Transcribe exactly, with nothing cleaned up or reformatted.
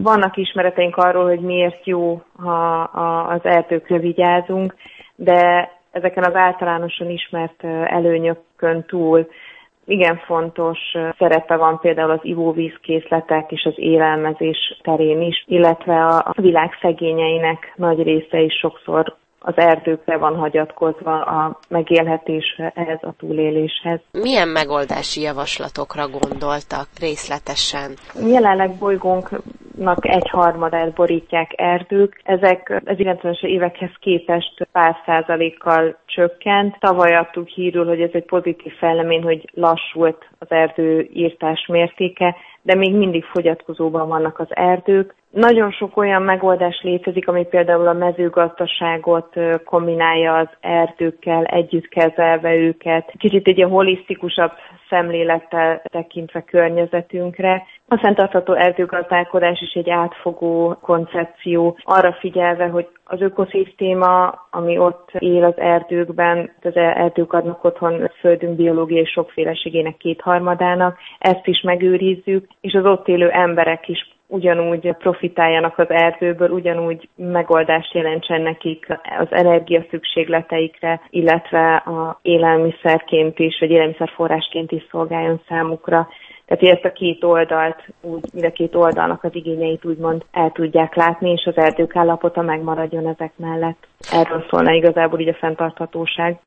Vannak ismereteink arról, hogy miért jó, ha az erdőkre vigyázunk, de ezeken az általánosan ismert előnyökön túl igen fontos szerepe van például az ivóvízkészletek és az élelmezés terén is, illetve a világ szegényeinek nagy része is sokszor az erdőkre van hagyatkozva a megélhetéshez, a túléléshez. Milyen megoldási javaslatokra gondoltak részletesen? Jelenleg bolygónknak egyharmadát borítják erdők. Ezek az kilencvenes évekhez képest pár százalékkal csökkent. Tavaly adtuk hírül, hogy ez egy pozitív fejlemény, hogy lassult az erdőírtás mértéke, de még mindig fogyatkozóban vannak az erdők. Nagyon sok olyan megoldás létezik, ami például a mezőgazdaságot kombinálja az erdőkkel, együtt kezelve őket. Kicsit egy ilyen holisztikusabb szemlélettel tekintve környezetünkre. A fenntartható erdőgazdálkodás is egy átfogó koncepció, arra figyelve, hogy az ökoszisztéma, ami ott él az erdőkben, az erdők adnak otthon földünk biológiai sokféleségének kétharmadának, ezt is megőrizzük, és az ott élő emberek is ugyanúgy profitáljanak az erdőből, ugyanúgy megoldást jelentsen nekik az energia szükségleteikre, illetve a élelmiszerként is, vagy élelmiszerforrásként is szolgáljon számukra. Tehát ezt a két oldalt, úgy, mind a két oldalnak az igényeit úgymond el tudják látni, és az erdők állapota megmaradjon ezek mellett. Erről szólna igazából így a fenntarthatóság.